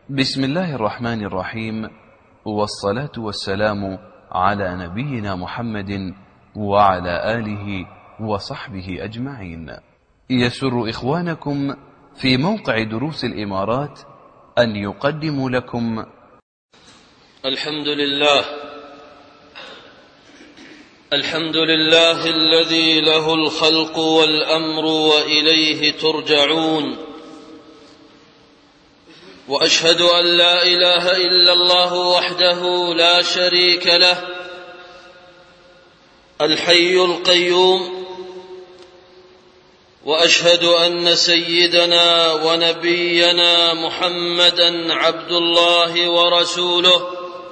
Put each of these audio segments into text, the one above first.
بسم الله الرحمن الرحيم، والصلاة والسلام على نبينا محمد وعلى آله وصحبه أجمعين. يسر إخوانكم في موقع دروس الإمارات أن يقدموا لكم الحمد لله الذي له الخلق والأمر وإليه ترجعون، وأشهد أن لا إله إلا الله وحده لا شريك له الحي القيوم، وأشهد أن سيدنا ونبينا محمدا عبد الله ورسوله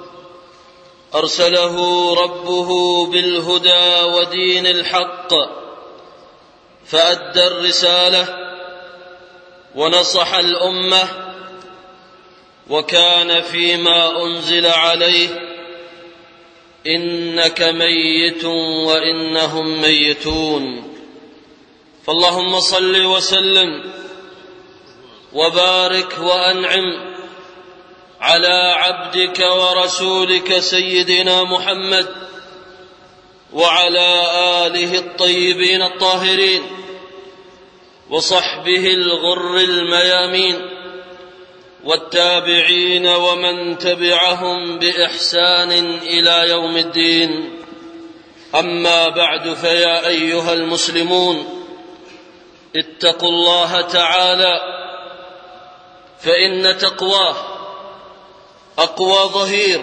أرسله ربه بالهدى ودين الحق، فأدى الرسالة ونصح الأمة، وكان فيما أنزل عليه إنك ميت وإنهم ميتون. فاللهم صل وسلم وبارك وأنعم على عبدك ورسولك سيدنا محمد وعلى آله الطيبين الطاهرين وصحبه الغر الميامين والتابعين ومن تبعهم بإحسان إلى يوم الدين. أما بعد، فيا أيها المسلمون، اتقوا الله تعالى، فإن تقواه أقوى ظهير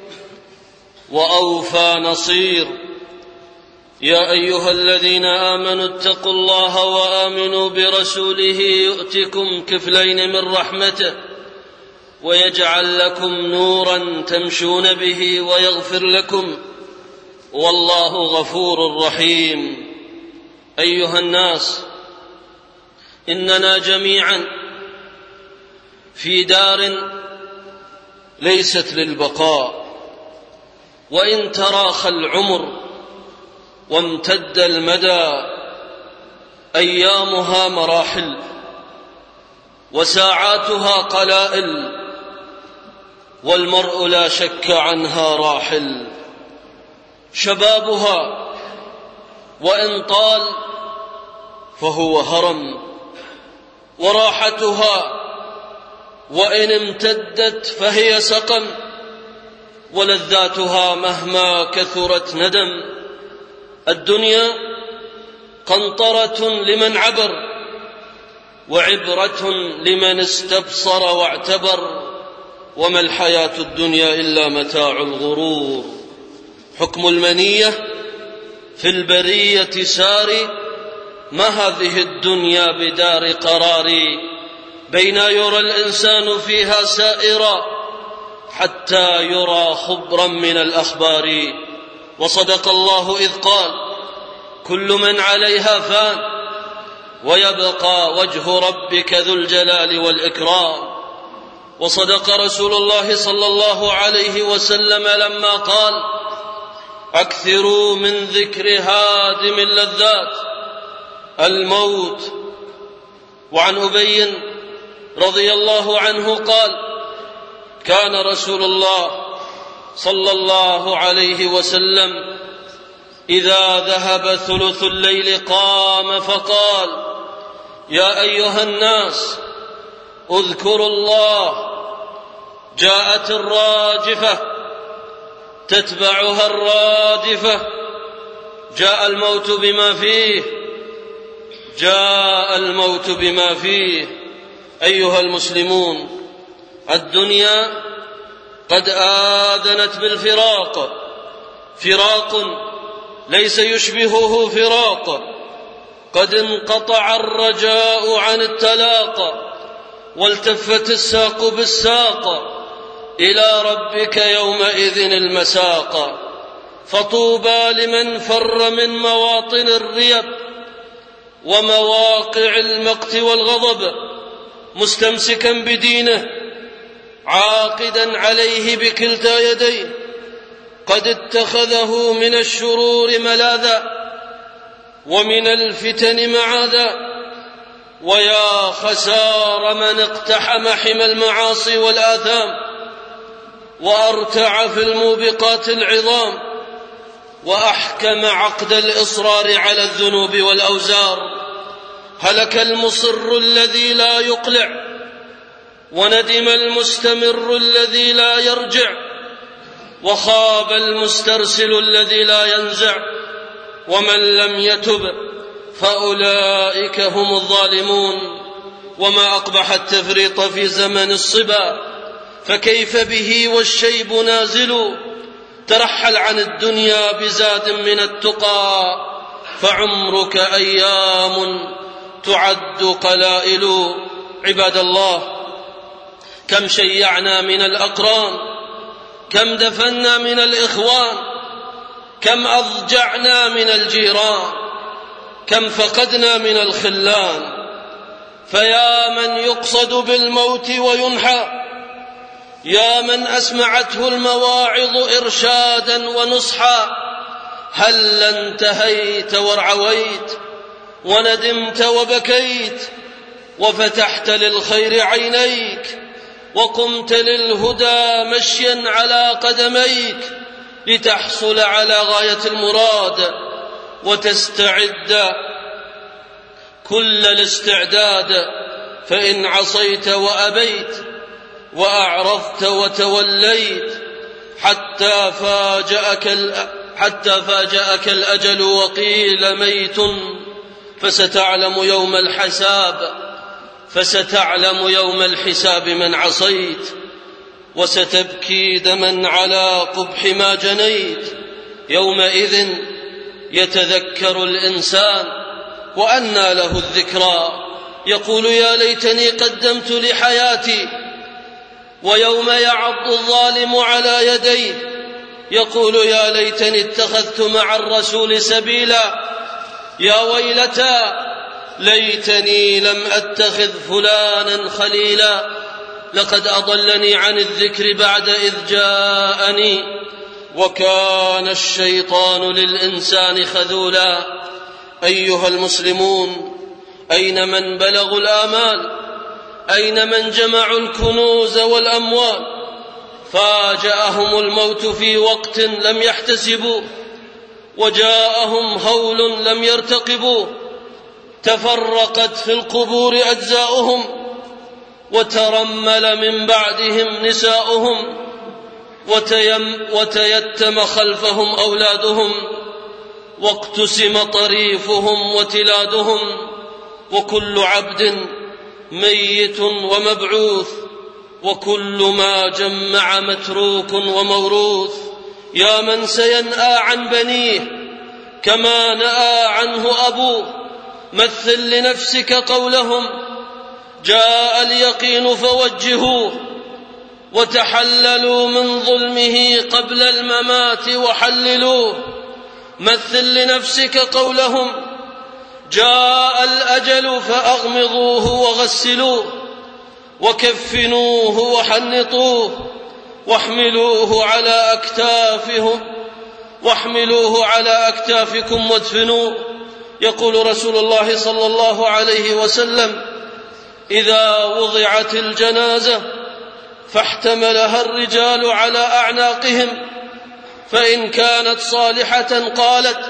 وأوفى نصير. يا أيها الذين آمنوا اتقوا الله وآمنوا برسوله يؤتكم كفلين من رحمته ويجعل لكم نورا تمشون به ويغفر لكم، والله غفور رحيم. أيها الناس، إننا جميعا في دار ليست للبقاء، وإن تراخى العمر وامتد المدى أيامها مراحل وساعاتها قلائل، والمرء لا شك عنها راحل. شبابها وإن طال فهو هرم، وراحتها وإن امتدت فهي سقم، ولذاتها مهما كثرت ندم. الدنيا قنطرة لمن عبر، وعبرة لمن استبصر واعتبر، وما الحياة الدنيا إلا متاع الغرور. حكم المنية في البرية ساري، ما هذه الدنيا بدار قراري، بين يرى الإنسان فيها سائرا حتى يرى خبرا من الأخبار. وصدق الله إذ قال: كل من عليها فان ويبقى وجه ربك ذو الجلال والإكرام. وصدق رسول الله صلى الله عليه وسلم لما قال: أكثروا من ذكر هادم اللذات الموت. وعن أبي رضي الله عنه قال: كان رسول الله صلى الله عليه وسلم إذا ذهب ثلث الليل قام فقال: يا أيها الناس اذكروا الله. جاءت الراجفة تتبعها الرادفة، جاء الموت بما فيه، جاء الموت بما فيه. أيها المسلمون، الدنيا قد آذنت بالفراق، فراق ليس يشبهه فراق. قد انقطع الرجاء عن التلاقى، والتفت الساق بالساق، إلى ربك يومئذ المساق. فطوبى لمن فر من مواطن الريب ومواقع المقت والغضب، مستمسكا بدينه عاقدا عليه بكلتا يديه، قد اتخذه من الشرور ملاذا ومن الفتن معاذا، ويا خسار من اقتحم حمى المعاصي والآثام وأرتع في الموبقات العظام وأحكم عقد الإصرار على الذنوب والأوزار. هلك المصر الذي لا يقلع، وندم المستمر الذي لا يرجع، وخاب المسترسل الذي لا ينزع. ومن لم يتب فأولئك هم الظالمون. وما أقبح التفريط في زمن الصبا، فكيف به والشيب نازل. ترحل عن الدنيا بزاد من التقى، فعمرك أيام تعد قلائل. عباد الله، كم شيعنا من الأقران، كم دفنا من الإخوان، كم أضجعنا من الجيران، كم فقدنا من الخلان. فيا من يقصد بالموت وينحى، يا من أسمعته المواعظ إرشادا ونصحا، هل انتهيت وارعويت وندمت وبكيت وفتحت للخير عينيك وقمت للهدى مشيا على قدميك لتحصل على غاية المراد وتستعد كل الاستعداد؟ فإن عصيت وأبيت وأعرضت وتوليت حتى فاجأك الأجل وقيل ميت، فستعلم يوم الحساب من عصيت، وستبكي دما على قبح ما جنيت. يومئذ يتذكر الإنسان وأنى له الذكرى، يقول يا ليتني قدمت لحياتي. ويوم يعض الظالم على يديه يقول يا ليتني اتخذت مع الرسول سبيلا. يا ويلتى ليتني لم أتخذ فلانا خليلا، لقد أضلني عن الذكر بعد إذ جاءني، وكان الشيطان للإنسان خذولا. أيها المسلمون، أين من بلغوا الآمال؟ أين من جمعوا الكنوز والأموال؟ فاجأهم الموت في وقت لم يحتسبوا، وجاءهم هول لم يرتقبوا. تفرقت في القبور أجزاؤهم، وترمل من بعدهم نساؤهم، وتيتم خلفهم أولادهم، واقتسم طريفهم وتلادهم. وكل عبد ميت ومبعوث، وكل ما جمع متروك وموروث. يا من سينأى عن بنيه كما نأى عنه أبوه، مثل لنفسك قولهم جاء اليقين فوجهوه، وتحللوا من ظلمه قبل الممات وحللوه. مثل لنفسك قولهم جاء الأجل فأغمضوه وغسلوه، وكفنوه وحنطوه، واحملوه على أكتافكم وادفنوه. يقول رسول الله صلى الله عليه وسلم إذا وضعت الجنازة فاحتملها الرجال على أعناقهم، فإن كانت صالحة قالت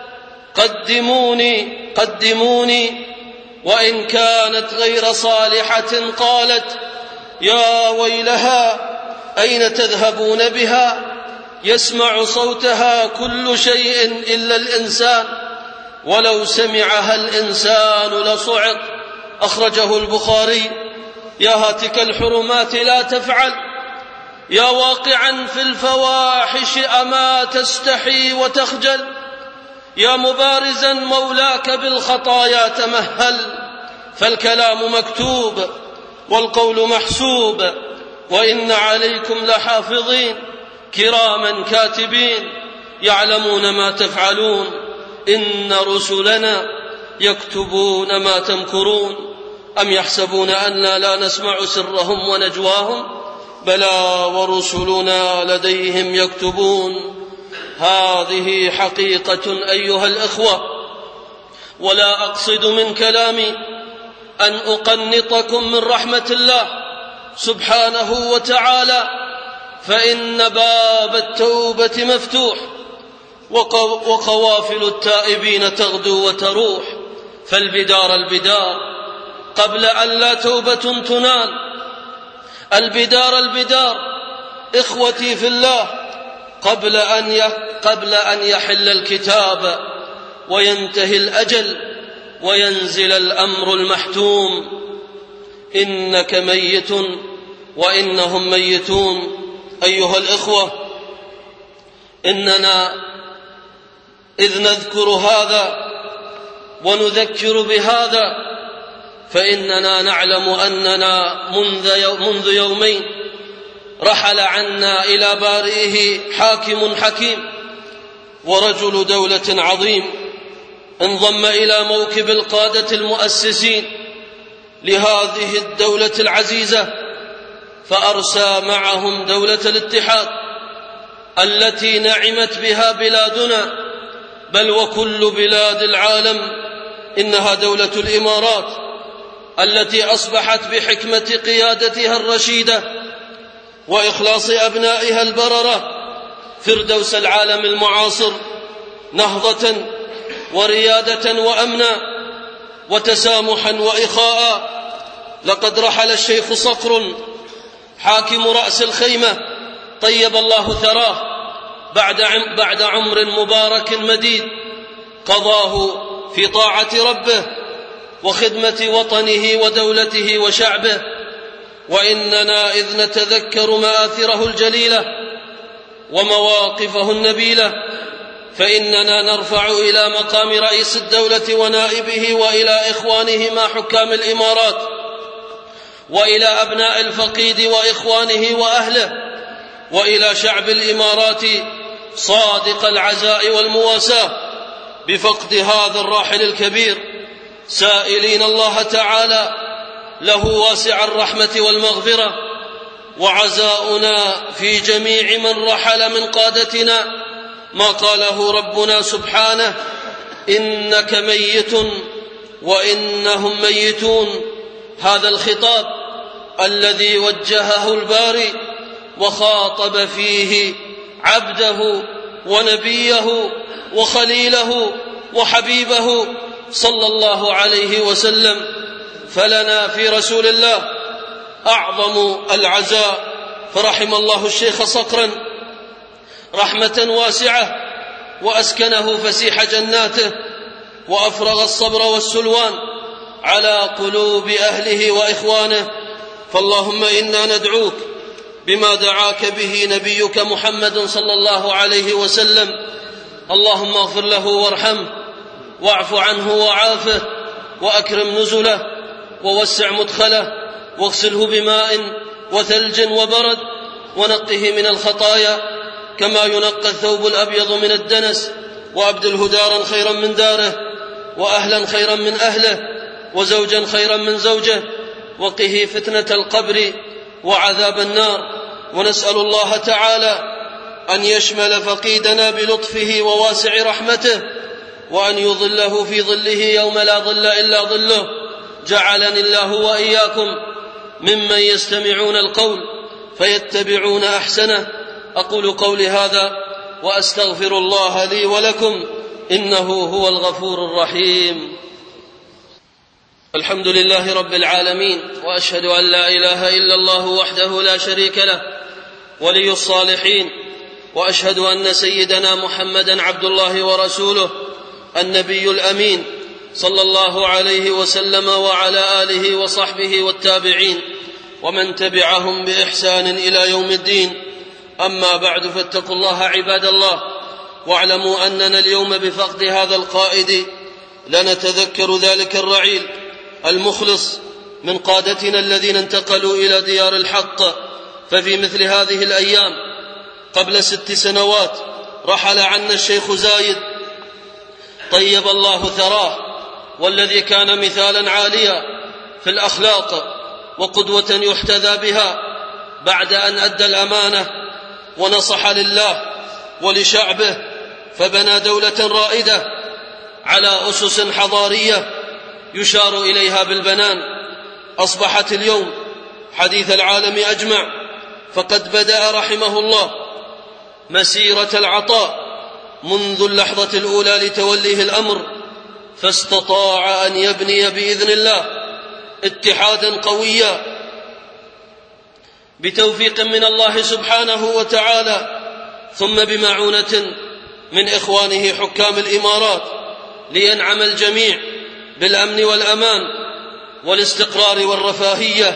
قدموني قدموني، وإن كانت غير صالحة قالت يا ويلها أين تذهبون بها؟ يسمع صوتها كل شيء إلا الإنسان، ولو سمعها الإنسان لصعق. أخرجه البخاري. يا هاتك الحرمات لا تفعل، يا واقعا في الفواحش أما تستحي وتخجل، يا مبارزا مولاك بالخطايا تمهل. فالكلام مكتوب والقول محسوب، وإن عليكم لحافظين كراما كاتبين يعلمون ما تفعلون. إن رسلنا يكتبون ما تمكرون. أم يحسبون أننا لا نسمع سرهم ونجواهم؟ بلى ورسلنا لديهم يكتبون. هذه حقيقة أيها الأخوة، ولا أقصد من كلامي أن أقنطكم من رحمة الله سبحانه وتعالى، فإن باب التوبة مفتوح، وقوافل التائبين تغدو وتروح، فالبدار البدار قبل أن لا توبة تنال. البدار إخوتي في الله قبل أن يحل الكتاب وينتهي الأجل وينزل الأمر المحتوم. إنك ميت وإنهم ميتون. أيها الإخوة، إننا إذ نذكر هذا ونذكر بهذا فإننا نعلم أننا منذ يومين رحل عنا إلى بارئه حاكم حكيم ورجل دولة عظيم، انضم إلى موكب القادة المؤسسين لهذه الدولة العزيزة، فأرسى معهم دولة الاتحاد التي نعمت بها بلادنا بل وكل بلاد العالم. إنها دولة الإمارات التي أصبحت بحكمة قيادتها الرشيدة وإخلاص أبنائها البررة فردوس العالم المعاصر، نهضة وريادة وأمنا وتسامحا وإخاء. لقد رحل الشيخ صقر حاكم رأس الخيمة طيب الله ثراه بعد عمر مبارك مديد قضاه في طاعة ربه وخدمة وطنه ودولته وشعبه. وإننا إذ نتذكر مآثره الجليلة ومواقفه النبيلة فإننا نرفع إلى مقام رئيس الدولة ونائبه وإلى إخوانه مع حكام الإمارات وإلى أبناء الفقيد وإخوانه وأهله وإلى شعب الإمارات صادق العزاء والمواساة بفقد هذا الراحل الكبير، سائلين الله تعالى له واسع الرحمة والمغفرة. وعزاؤنا في جميع من رحل من قادتنا ما قاله ربنا سبحانه: إنك ميت وإنهم ميتون. هذا الخطاب الذي وجهه الباري وخاطب فيه عبده ونبيه وخليله وحبيبه صلى الله عليه وسلم. فلنا في رسول الله أعظم العزاء، فرحم الله الشيخ صقرا رحمة واسعة وأسكنه فسيح جناته وأفرغ الصبر والسلوان على قلوب أهله وإخوانه. فاللهم إنا ندعوك بما دعاك به نبيك محمد صلى الله عليه وسلم، اللهم اغفر له وارحمه واعف عنه وعافه وأكرم نزله ووسع مدخله واغسله بماء وثلج وبرد ونقه من الخطايا كما ينقى الثوب الأبيض من الدنس، وأبدله دارا خيرا من داره وأهلا خيرا من أهله وزوجا خيرا من زوجه، وقه فتنة القبر وعذاب النار. ونسأل الله تعالى أن يشمل فقيدنا بلطفه وواسع رحمته وأن يظله في ظله يوم لا ظل إلا ظله. جعلني الله وإياكم ممن يستمعون القول فيتبعون أحسنه. أقول قولي هذا وأستغفر الله لي ولكم إنه هو الغفور الرحيم. الحمد لله رب العالمين، وأشهد أن لا إله إلا الله وحده لا شريك له ولي الصالحين، وأشهد أن سيدنا محمدا عبد الله ورسوله النبي الأمين صلى الله عليه وسلم وعلى آله وصحبه والتابعين ومن تبعهم بإحسان إلى يوم الدين. أما بعد، فاتقوا الله عباد الله، واعلموا أننا اليوم بفقد هذا القائد لنتذكر ذلك الرعيل المخلص من قادتنا الذين انتقلوا إلى ديار الحق. ففي مثل هذه الأيام قبل 6 سنوات رحل عنا الشيخ زايد طيب الله ثراه، والذي كان مثالا عاليا في الأخلاق وقدوة يحتذى بها بعد أن أدى الأمانة ونصح لله ولشعبه، فبنى دولة رائدة على أسس حضارية يشار إليها بالبنان أصبحت اليوم حديث العالم أجمع، فقد بدأ رحمه الله مسيرة العطاء منذ اللحظة الأولى لتوليه الأمر، فاستطاع أن يبني بإذن الله اتحادا قويا بتوفيق من الله سبحانه وتعالى، ثم بمعونة من إخوانه حكام الإمارات، لينعم الجميع بالأمن والأمان والاستقرار والرفاهية.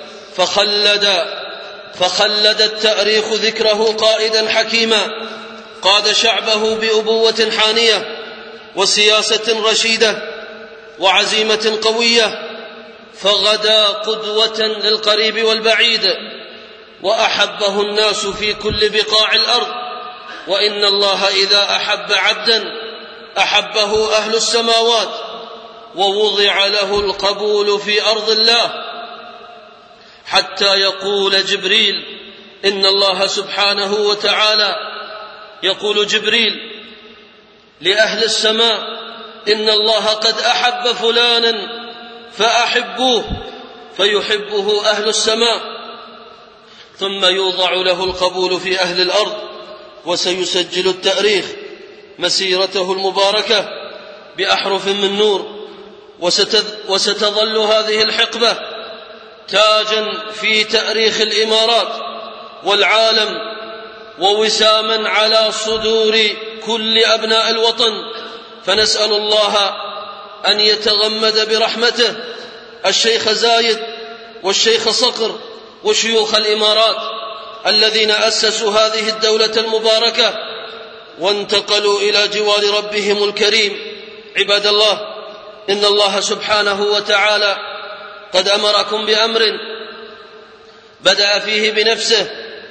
فخلد التاريخ ذكره قائدا حكيما قاد شعبه بأبوة حانية وسياسة رشيدة وعزيمة قوية، فغدا قدوة للقريب والبعيد، وأحبه الناس في كل بقاع الأرض. وإن الله إذا أحب عبدا أحبه أهل السماوات، ووضع له القبول في أرض الله، حتى يقول جبريل إن الله سبحانه وتعالى يقول جبريل لأهل السماء إن الله قد أحب فلانا فأحبوه، فيحبه أهل السماء، ثم يوضع له القبول في أهل الأرض، وسيسجل التاريخ مسيرته المباركة بأحرف من نور، وستظل هذه الحقبة تاجا في تاريخ الإمارات والعالم، ووساما على صدور كل أبناء الوطن. فنسأل الله أن يتغمد برحمته الشيخ زايد والشيخ صقر وشيوخ الإمارات الذين أسسوا هذه الدولة المباركة وانتقلوا إلى جوار ربهم الكريم. عباد الله، إن الله سبحانه وتعالى قد أمركم بأمر بدأ فيه بنفسه،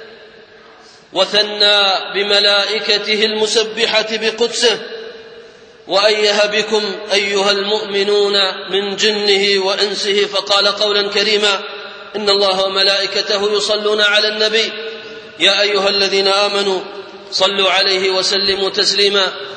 وثنى بملائكته المسبحة بقدسه، وأيه بكم أيها المؤمنون من جنه وإنسه، فقال قولا كريما: إن الله وملائكته يصلون على النبي يا أيها الذين آمنوا صلوا عليه وسلموا تسليما.